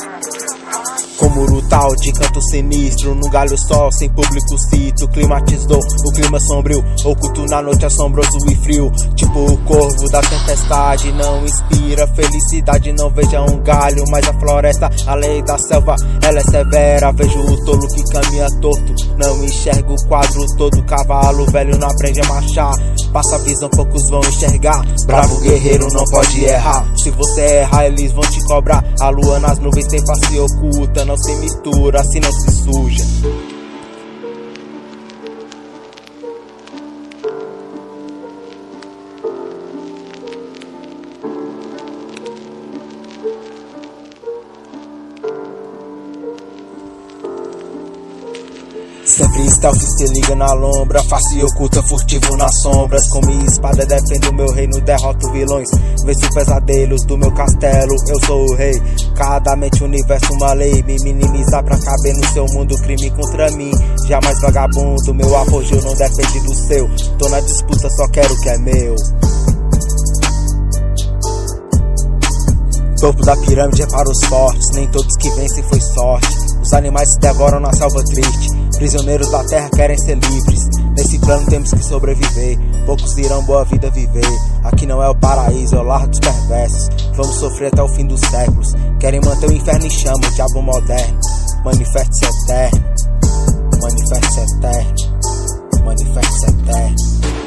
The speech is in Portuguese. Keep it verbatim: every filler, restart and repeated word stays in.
Como brutal de canto sinistro, num galho só, sem público cito. Climatizou o clima sombrio, oculto na noite assombroso e frio. Tipo o corvo da tempestade, não inspira felicidade. Não veja um galho, mas a floresta, a lei da selva, ela é severa. Vejo o tolo que caminha torto, não enxergo o quadro todo. Cavalo velho não aprende a marchar, passa a visão, poucos vão enxergar. Bravo guerreiro não pode errar, se você errar eles vão te cobrar. A lua nas nuvens tem face oculta, não se mistura, assim não se suja. Sempre stealth se liga na lombra, face oculta, furtivo nas sombras. Com minha espada defendo o meu reino, derroto vilões, venço pesadelos do meu castelo. Eu sou o rei, cada mente universo uma lei. Me minimizar pra caber no seu mundo, crime contra mim, jamais vagabundo. Meu apogeu não depende do seu, tô na disputa, só quero o que é meu. Topo da pirâmide é para os fortes, nem todos que vencem foi sorte. Os animais se devoram na selva triste, prisioneiros da terra querem ser livres. Nesse plano temos que sobreviver, poucos irão boa vida viver. Aqui não é o paraíso, é o lar dos perversos. Vamos sofrer até o fim dos séculos, querem manter o inferno em chama, o diabo moderno. Manifeste-se eterno, manifeste-se eterno, manifeste-se eterno.